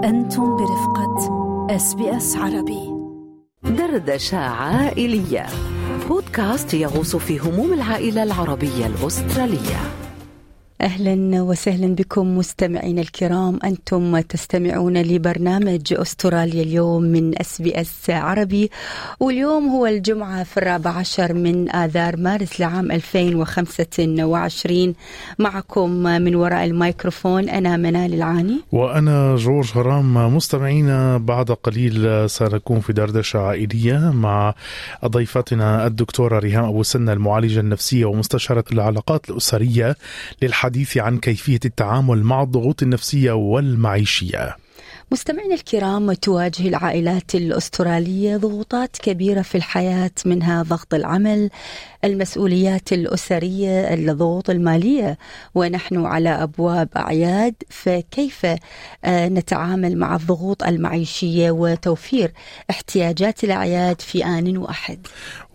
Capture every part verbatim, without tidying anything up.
أنتم برفقة إس بي إس عربي. دردشة عائلية، بودكاست يغوص في هموم العائلة العربية الأسترالية. أهلا وسهلا بكم مستمعين الكرام، أنتم تستمعون لبرنامج أستراليا اليوم من إس بي إس عربي، واليوم هو الجمعة في الرابع عشر من آذار مارس لعام ألفين وخمسة وعشرين. معكم من وراء الميكروفون أنا منال العاني وأنا جورج هرام. مستمعينا، بعد قليل سنكون في دردشة عائلية مع ضيفتنا الدكتورة ريهام أبو سنة، المعالجة النفسية ومستشارة العلاقات الأسرية، للحديث عن كيفية التعامل مع الضغوط النفسية والمعيشية. مستمعين الكرام، تواجه العائلات الأسترالية ضغوطات كبيرة في الحياة، منها ضغط العمل، المسؤوليات الأسرية، الضغوط المالية، ونحن على أبواب أعياد. فكيف نتعامل مع الضغوط المعيشية وتوفير احتياجات الأعياد في آن واحد؟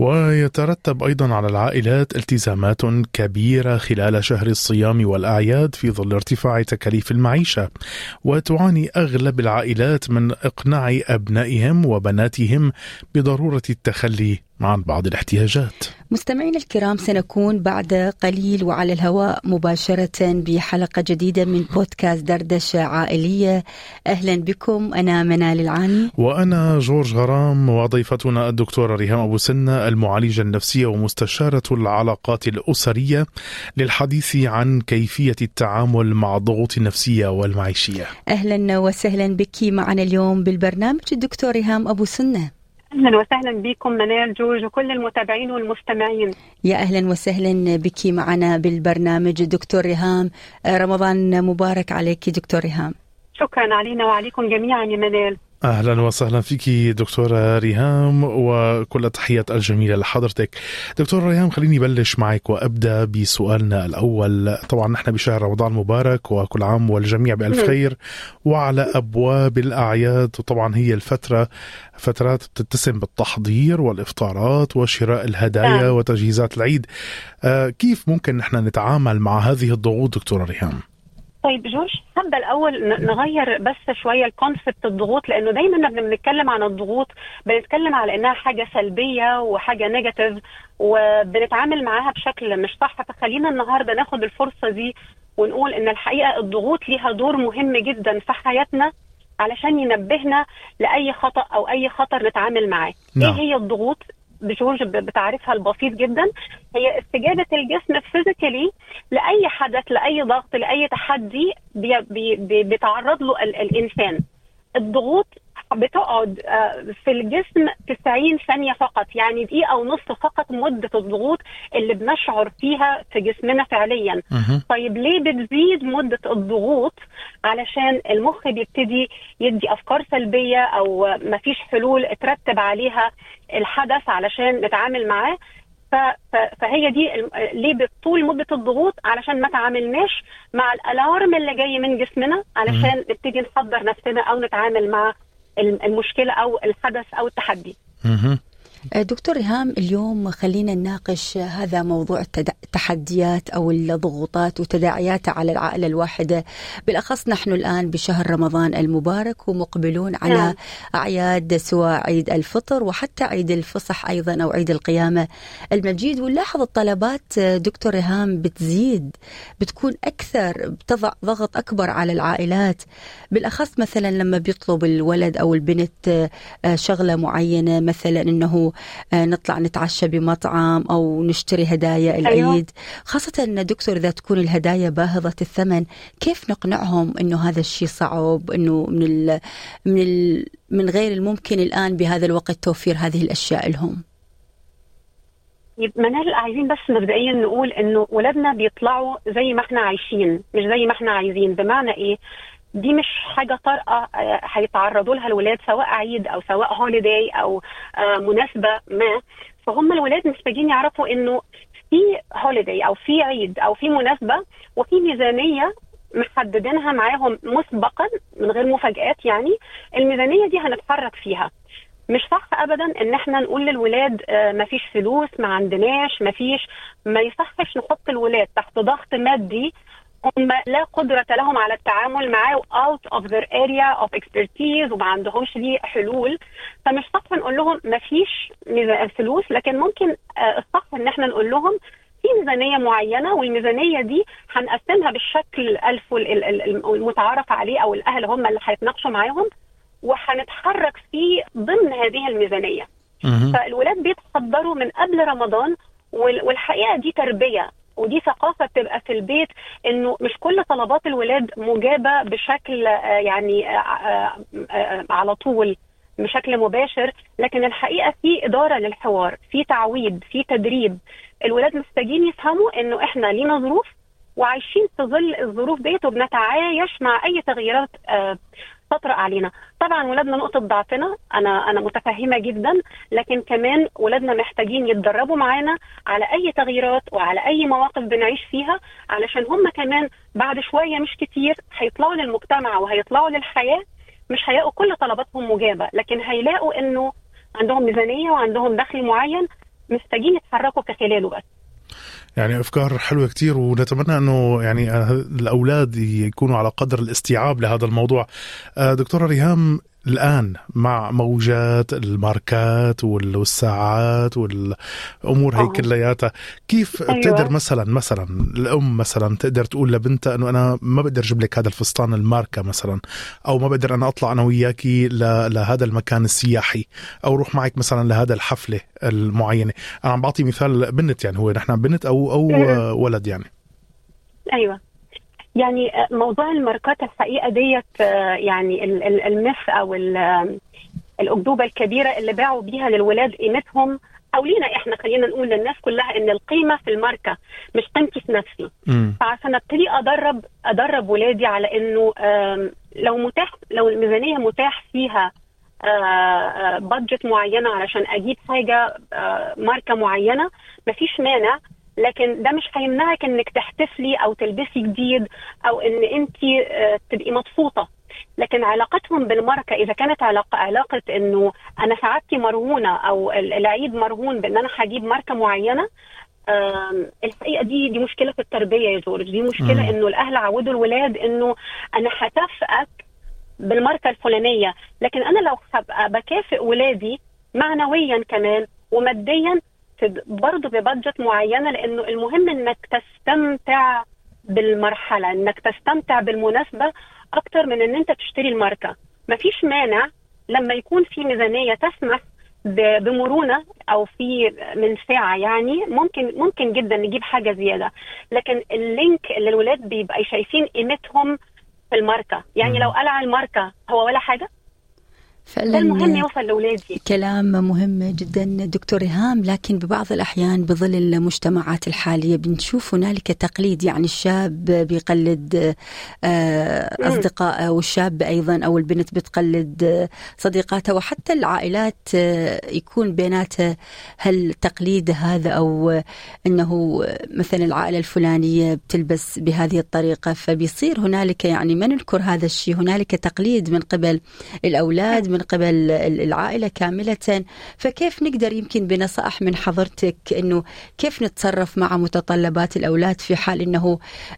ويترتب أيضا على العائلات التزامات كبيرة خلال شهر الصيام والأعياد في ظل ارتفاع تكاليف المعيشة، وتعاني أغلب العائلات من إقناع أبنائهم وبناتهم بضرورة التخلي عن بعض الاحتياجات. مستمعين الكرام، سنكون بعد قليل وعلى الهواء مباشرة بحلقة جديدة من بودكاست دردشة عائلية. أهلا بكم، أنا منال العاني وأنا جورج غرام، وضيفتنا الدكتورة ريهام أبو سنة، المعالجة النفسية ومستشارة العلاقات الأسرية، للحديث عن كيفية التعامل مع الضغوط النفسية والمعيشية. أهلا وسهلا بك معنا اليوم بالبرنامج الدكتور ريهام أبو سنة. أهلا وسهلا بكم منال، جورج، وكل المتابعين والمستمعين. يا أهلا وسهلا بك معنا بالبرنامج دكتور ريهام. رمضان مبارك عليك دكتور ريهام. شكرا علينا وعليكم جميعا يا منال. أهلا وسهلا فيك دكتورة ريهام، وكل التحيات الجميلة لحضرتك. دكتورة ريهام، خليني بلش معك وأبدأ بسؤالنا الأول. طبعا نحن بشهر رمضان مبارك، وكل عام والجميع بألف خير، وعلى أبواب الأعياد، وطبعا هي الفترة فترات بتتسم بالتحضير والإفطارات وشراء الهدايا آه. وتجهيزات العيد. آه كيف ممكن نحن نتعامل مع هذه الضغوط دكتورة ريهام؟ طيب جورج، حابة الأول نغير بس شوية الكونسبت الضغوط، لأنه دايما لما بنتكلم عن الضغوط بنتكلم على إنها حاجة سلبية وحاجة نيجاتيف وبنتعامل معاها بشكل مش صح. فخلينا النهاردة ناخد الفرصة دي ونقول إن الحقيقة الضغوط ليها دور مهم جدا في حياتنا علشان ينبهنا لأي خطأ أو أي خطر نتعامل معاه. no. إيه هي الضغوط؟ بجورج بتعرفها البسيط جدا، هي استجابة الجسم فيزيكالي لأي حدث، لأي ضغط، لأي تحدي بي بي بيتعرض له الإنسان. الضغوط بتقعد في الجسم تسعين ثانية فقط، يعني دقيقة ونص فقط مدة الضغوط اللي بنشعر فيها في جسمنا فعليا. uh-huh. طيب ليه بتزيد مدة الضغوط؟ علشان المخ بيبتدي يدي أفكار سلبية أو مفيش حلول ترتب عليها الحدث علشان نتعامل معاه. فهي دي ليه بطول مدة الضغوط، علشان ما تعاملناش مع الألارم اللي جاي من جسمنا علشان uh-huh. نبتدي نحضر نفسنا أو نتعامل مع المشكلة أو الحدث أو التحدي. دكتور ريهام، اليوم خلينا نناقش هذا موضوع التحديات أو الضغوطات وتداعياتها على العائلة الواحدة، بالأخص نحن الآن بشهر رمضان المبارك ومقبلون على نعم. أعياد، سواء عيد الفطر وحتى عيد الفصح أيضا أو عيد القيامة المجيد. ونلاحظ الطلبات دكتور ريهام بتزيد، بتكون أكثر، بتضع ضغط أكبر على العائلات، بالأخص مثلا لما بيطلب الولد أو البنت شغلة معينة، مثلا إنه نطلع نتعشى بمطعم أو نشتري هدايا العيد. أيوة. خاصة أن دكتور إذا تكون الهدايا باهظة الثمن، كيف نقنعهم أنه هذا الشيء صعب، أنه من ال من ال من غير الممكن الآن بهذا الوقت توفير هذه الأشياء لهم؟ منال، عايزين بس مبدئيا نقول أنه ولادنا بيطلعوا زي ما احنا عايشين، مش زي ما احنا عايزين. بمعنى إيه؟ دي مش حاجة طارئة هيتعرضوا لها الولاد، سواء عيد أو سواء هوليداي أو مناسبة ما. فهم الولاد محتاجين يعرفوا إنه في هوليداي أو في عيد أو في مناسبة وفي ميزانية محددينها معاهم مسبقا من غير مفاجآت. يعني الميزانية دي هنتحرك فيها. مش صح أبدا إن احنا نقول للولاد مفيش فلوس، ما عندناش، مفيش. ما يصحش نحط الولاد تحت ضغط مادي هم لا قدرة لهم على التعامل معاه out of their area of expertise وما عندهمش ليه حلول. فمش صح نقول لهم ما فيش فلوس، لكن ممكن الصح ان احنا نقول لهم في ميزانية معينة، والميزانية دي هنقسمها بالشكل الألف المتعارف عليه أو الأهل هم اللي هيتناقشوا معاهم، وهنتحرك فيه ضمن هذه الميزانية. فالولاد بيتحضروا من قبل رمضان، والحقيقة دي تربية ودي ثقافة بتبقى في البيت، انه مش كل طلبات الولاد مجابة بشكل يعني على طول بشكل مباشر، لكن الحقيقة في إدارة للحوار، في تعويض، في تدريب. الولاد محتاجين يفهموا انه احنا لينا ظروف وعايشين في ظل الظروف ديت، وبنتعايش مع اي تغييرات تطرأ علينا. طبعا ولادنا نقطة ضعفنا، انا انا متفهمة جدا، لكن كمان ولادنا محتاجين يتدربوا معانا على اي تغييرات وعلى اي مواقف بنعيش فيها، علشان هم كمان بعد شوية مش كتير هيطلعوا للمجتمع وهيطلعوا للحياة، مش هيلاقوا كل طلباتهم مجابة، لكن هيلاقوا انه عندهم ميزانية وعندهم دخل معين محتاجين يتحركوا كخلاله بس. يعني أفكار حلوة كتير، ونتمنى أنه يعني الأولاد يكونوا على قدر الاستيعاب لهذا الموضوع. دكتورة ريهام، الآن مع موجات الماركات والساعات والأمور هي كلياتها، كيف أيوة. تقدر مثلا مثلا الأم مثلا تقدر تقول لبنتها أنه أنا ما بقدر أجيب لك هذا الفستان الماركة مثلا، أو ما بقدر أنا أطلع أنا وياكي لهذا المكان السياحي، أو روح معك مثلا لهذا الحفلة المعينة. أنا عم بعطي مثال بنت، يعني هو نحن بنت أو أو ولد يعني. أيوة، يعني موضوع الماركات الحقيقة ديت يعني المث أو الأكذوبة الكبيرة اللي باعوا بيها للولاد قيمتهم، أو لينا إحنا خلينا نقول للناس كلها إن القيمة في الماركة مش قيمتي في نفسي. م. فعشان أبتدي أدرب أدرب ولادي على إنه لو متاح، لو الميزانية متاح فيها بادجت معينة علشان أجيب حاجة ماركة معينة، مفيش مانع، لكن ده مش هيمنعك انك تحتفلي او تلبسي جديد او ان انت تبقي مبسوطة. لكن علاقتهم بالماركة اذا كانت علاقة علاقة انه انا سعادتي مرهونة او العيد مرهون بان انا هجيب ماركة معينة، الحقيقة دي دي مشكلة في التربية يا جورج. دي مشكلة م. انه الاهل عودوا الولاد انه انا هكافئك بالماركة الفلانية، لكن انا لو هبقى بكافئ ولادي معنويا كمان وماديا برضو ببادجت معينة، لأنه المهم أنك تستمتع بالمرحلة، أنك تستمتع بالمناسبة أكتر من أن أنت تشتري الماركة. مفيش مانع لما يكون في ميزانية تسمح بمرونة أو في من ساعة، يعني ممكن ممكن جدا نجيب حاجة زيادة، لكن اللينك اللي الولاد بيبقى شايفين قيمتهم في الماركة، يعني لو قلع الماركة هو ولا حاجة. فعلا المهم يوصل لأولادي. كلام مهم جدا دكتور ريهام، لكن ببعض الأحيان بظل المجتمعات الحالية بنشوف هنالك تقليد، يعني الشاب بيقلد أصدقائه والشاب أيضا أو البنت بتقلد صديقاتها، وحتى العائلات يكون بيناتها هالتقليد هذا، أو أنه مثلا العائلة الفلانية بتلبس بهذه الطريقة، فبيصير هنالك يعني ما ننكر هذا الشيء، هنالك تقليد من قبل الأولاد من قبل العائلة كاملة. فكيف نقدر يمكن بنصائح من حضرتك إنه كيف نتصرف مع متطلبات الأولاد في حال إنه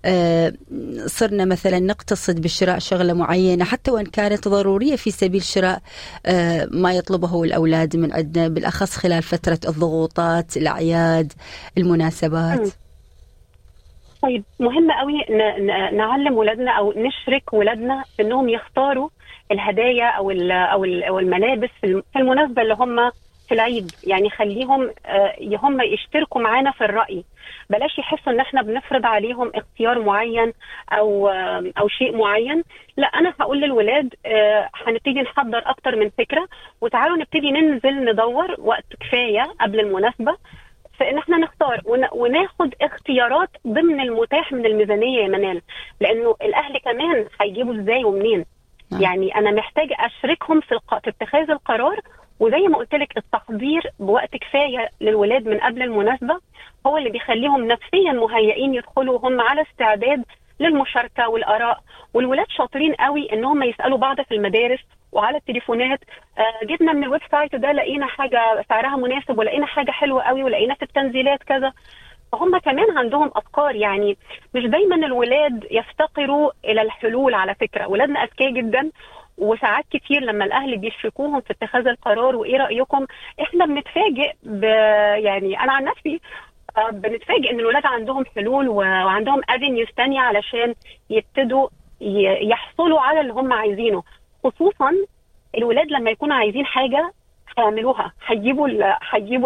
صرنا مثلا نقتصد بشراء شغلة معينة حتى وإن كانت ضرورية في سبيل شراء ما يطلبه الأولاد من عندنا، بالأخص خلال فترة الضغوطات، الأعياد، المناسبات؟ طيب مهم قوي نعلم ولادنا أو نشرك ولادنا إنهم يختاروا الهدايا او او الملابس في المناسبه اللي هم في العيد، يعني خليهم هم يشتركوا معانا في الرأي، بلاش يحسوا ان احنا بنفرض عليهم اختيار معين او او شيء معين. لا، انا هقول للولاد هنبتدي نحضر اكتر من فكره، وتعالوا نبتدي ننزل ندور وقت كفايه قبل المناسبه فإن احنا نختار وناخد اختيارات ضمن المتاح من الميزانيه يا منال، لانه الاهل كمان هيجيبوا ازاي ومنين. يعني أنا محتاجة أشركهم في, الق... في اتخاذ القرار، وزي ما قلت لك التحضير بوقت كفاية للولاد من قبل المناسبة هو اللي بيخليهم نفسيا مهيئين يدخلوا هم على استعداد للمشاركة والآراء. والولاد شاطرين قوي إنهم يسألوا بعض في المدارس وعلى التليفونات، آه جبنا من الويب سايت ده لقينا حاجة سعرها مناسب، ولقينا حاجة حلوة قوي، ولقينا في التنزيلات كذا. فهم كمان عندهم افكار. يعني مش دايما الولاد يفتقروا الى الحلول، على فكره ولادنا اذكياء جدا، وساعات كتير لما الاهل بيشركوهم في اتخاذ القرار وايه رايكم، احنا بنتفاجئ ب يعني انا عن نفسي بنتفاجئ ان الولاد عندهم حلول وعندهم افينيوز ثانيه علشان يبتدوا يحصلوا على اللي هم عايزينه. خصوصا الولاد لما يكونوا عايزين حاجه هيعملوها، هيجيبوا ال هيجيبوا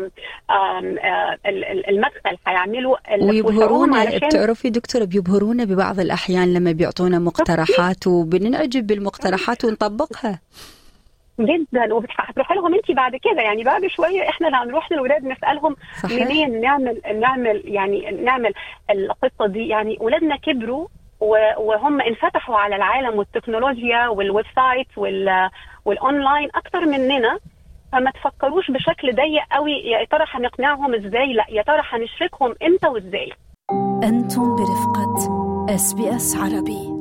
المدخل، هيعملوا ويبهرونا. بتعرفي دكتوره بيبهرونا ببعض الاحيان لما بيعطونا مقترحات وبننعجب بالمقترحات ونطبقها جدا، وهتروح لهم انت بعد كده. يعني بعد شويه احنا اللي هنروح للولاد نسالهم منين نعمل نعمل يعني نعمل القصه دي. يعني ولادنا كبروا وهم انفتحوا على العالم والتكنولوجيا والويب سايت والاونلاين اكتر مننا، فما تفكروش بشكل ضيق قوي يا ترى هنقنعهم ازاي، لا يا ترى هنشركهم امتى وازاي. انتم برفقه اس بي اس عربي.